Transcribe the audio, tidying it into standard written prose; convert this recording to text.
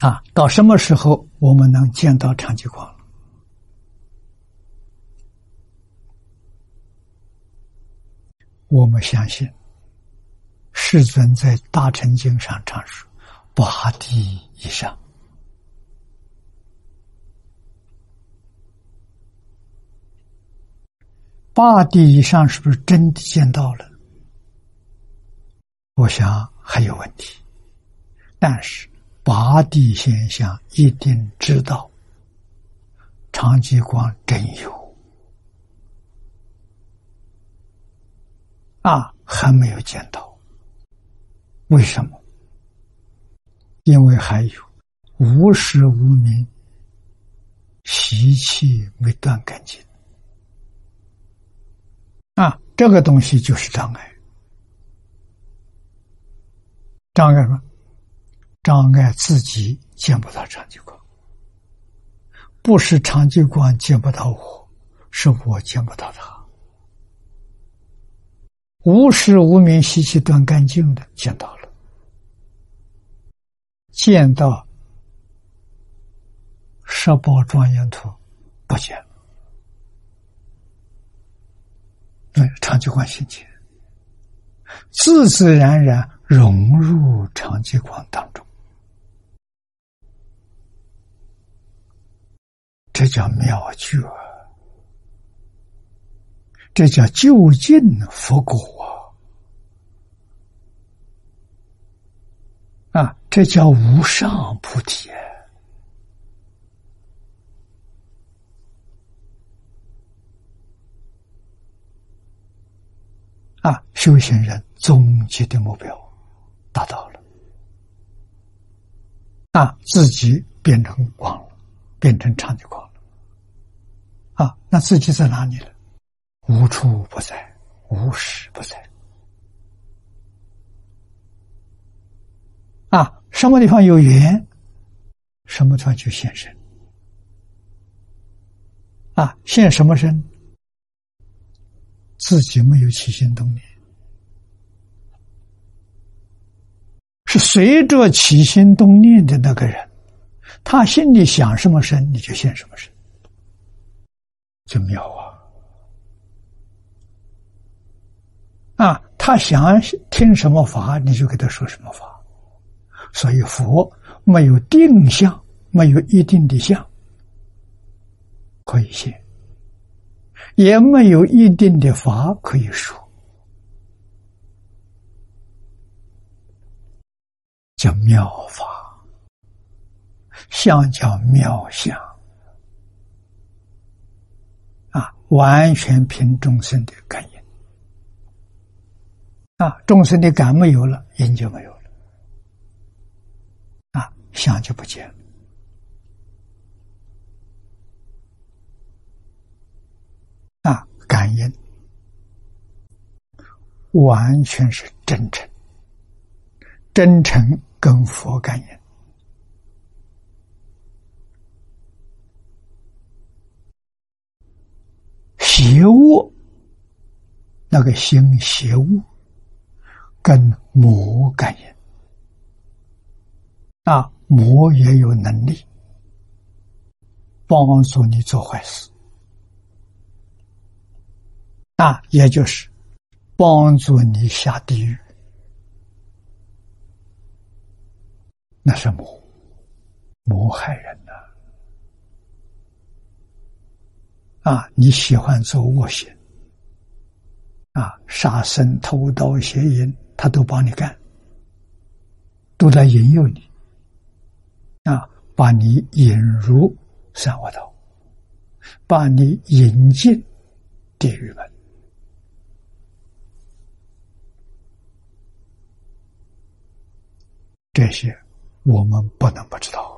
到什么时候我们能见到长寂光了？我们相信世尊在大乘经上阐述8地以上。8地以上是不是真的见到了？我想还有问题，但是8地现象一定知道长寂光真有还没有见到。为什么？因为还有无始无明习气没断干净这个东西就是障碍。障碍什么？障碍自己见不到长寂光，不是长寂光见不到我，是我见不到他。无始无明习气断干净的见到了，见到十宝庄严图不见了。长寂光现前，自自然然融入长寂光当中，这叫妙觉，这叫究竟佛果这叫无上菩提修行人终极的目标达到了自己变成光了，变成长寂光了那自己在哪里了？无处不在，无时不在什么地方有缘，什么地方就现身现什么身？自己没有起心动念，是随着起心动念的那个人，他心里想什么身，你就现什么身，就妙他想听什么法，你就给他说什么法。所以佛没有定相，没有一定的相可以现，也没有一定的法可以说，叫妙法，相叫妙相完全凭众生的感应众生的感没有了，因就没有了相就不见了感应完全是真诚，真诚跟佛感应邪恶，那个心邪恶跟魔感应魔也有能力帮助你做坏事也就是帮助你下地狱，那是魔害人你喜欢做恶行杀生偷盗邪淫，他都帮你干，都在引诱你把你引入三恶道，把你引进地狱门。这些我们不能不知道